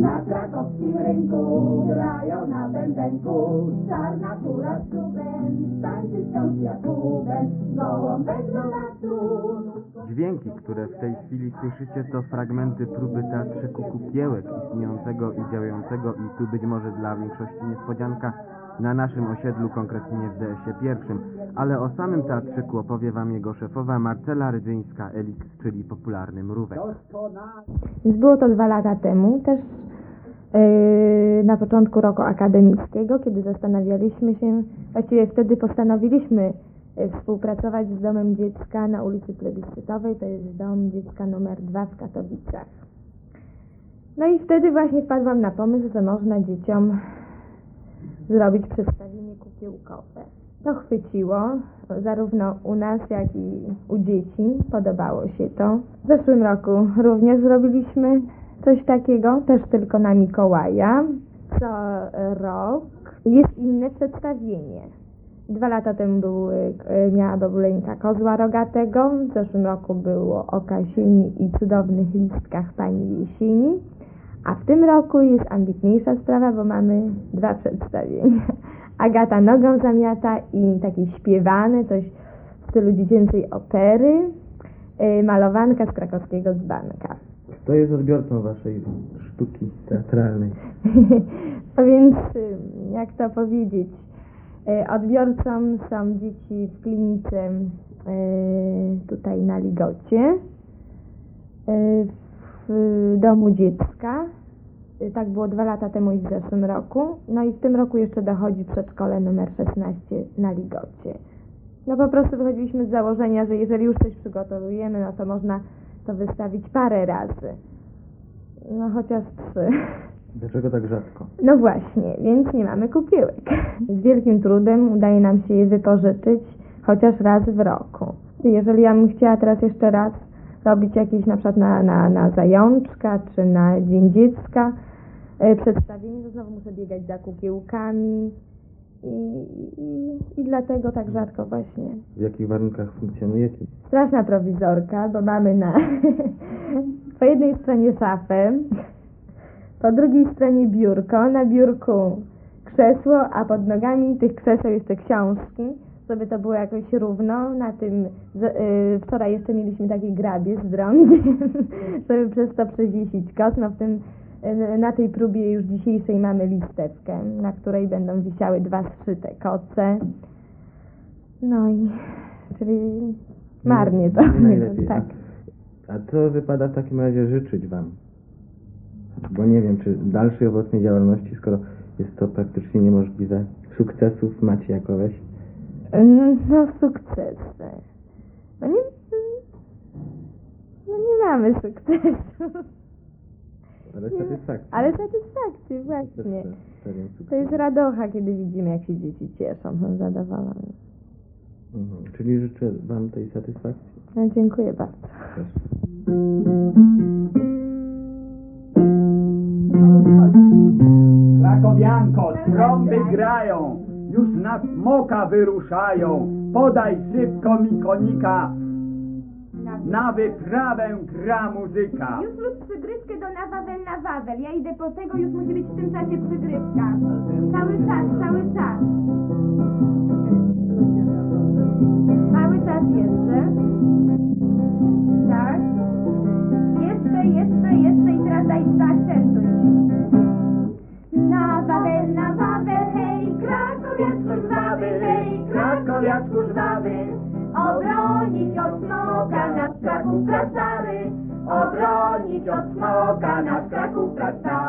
Na krakowskim rynku grają na bębenku, czarna kura z czubem, tańczy wciąż Jakubem, gołąbek do lasu. Dźwięki, które w tej chwili słyszycie, to fragmenty próby teatrzyku Kukiełek, istniejącego i działającego i tu być może dla większości niespodzianka na naszym osiedlu, konkretnie w DS-ie pierwszym, ale o samym teatrzyku opowie wam jego szefowa Marcela Rydzyńska-Elix, czyli popularny Mrówek. Było to 2 lata temu, też na początku roku akademickiego, kiedy zastanawialiśmy się, właściwie wtedy postanowiliśmy współpracować z Domem Dziecka na ulicy Plebiscytowej, to jest Dom Dziecka numer 2 w Katowicach. No i wtedy właśnie wpadłam na pomysł, że można dzieciom zrobić przedstawienie kukiełkowe. To chwyciło, zarówno u nas, jak i u dzieci. Podobało się to. W zeszłym roku również zrobiliśmy coś takiego, też tylko na Mikołaja. Co rok jest inne przedstawienie. 2 lata temu miała Babuleńka Kozła Rogatego, w zeszłym roku było o Kasieni i cudownych listkach pani Jesieni, a w tym roku jest ambitniejsza sprawa, bo mamy 2 przedstawienia. Agata nogą zamiata i takie śpiewane, coś w stylu dziecięcej opery, malowanka z krakowskiego dzbanka. Kto jest odbiorcą waszej sztuki teatralnej? No więc, jak to powiedzieć, odbiorcą są dzieci w klinice tutaj na Ligocie, w Domu Dziecka. Tak było 2 lata temu i w zeszłym roku. No i w tym roku jeszcze dochodzi przedszkole numer 16 na Ligocie. No po prostu wychodziliśmy z założenia, że jeżeli już coś przygotowujemy, no to można to wystawić parę razy. No chociaż 3. Dlaczego tak rzadko? No właśnie, więc nie mamy kukiełek. Z wielkim trudem udaje nam się je wypożyczyć chociaż raz w roku. Jeżeli ja bym chciała teraz jeszcze raz robić jakieś na przykład na Zajączka czy na Dzień Dziecka przedstawienie, to znowu muszę biegać za kukiełkami i dlatego tak rzadko właśnie. W jakich warunkach funkcjonujecie? Straszna prowizorka, bo mamy po jednej stronie szafę, po drugiej stronie biurko, na biurku krzesło, a pod nogami tych krzeseł jeszcze książki, żeby to było jakoś równo. Na tym wczoraj jeszcze mieliśmy taki grabie z drągiem, żeby przez to przewiesić koc. No na tej próbie już dzisiejszej mamy listewkę, na której będą wisiały 2 zszyte koce. No i czyli marnie to. Tak. A co wypada w takim razie życzyć wam? Bo nie wiem, czy dalszej owocnej działalności, skoro jest to praktycznie niemożliwe. Sukcesów macie jakoś? No sukcesy. No nie mamy sukcesu. Ale satysfakcji. Ale satysfakcji, właśnie. To jest radocha, kiedy widzimy, jak się dzieci cieszą, są zadowolone. Czyli życzę wam tej satysfakcji. No, dziękuję bardzo. Krakowianko, trąby grają, już na smoka wyruszają. Podaj szybko mi konika, na wyprawę gra muzyka. Już przygrywkę do na Wawel. Ja idę po tego, już musi być w tym czasie przygrywka. Cały czas. Cały czas jeszcze. Tak. Jeszcze i teraz daj zaakcentuj. Na Wawel, hej, krakowiaczku żwawy, obronić od smoka nasz Kraków prastary, obronić od smoka nasz Kraków prastary.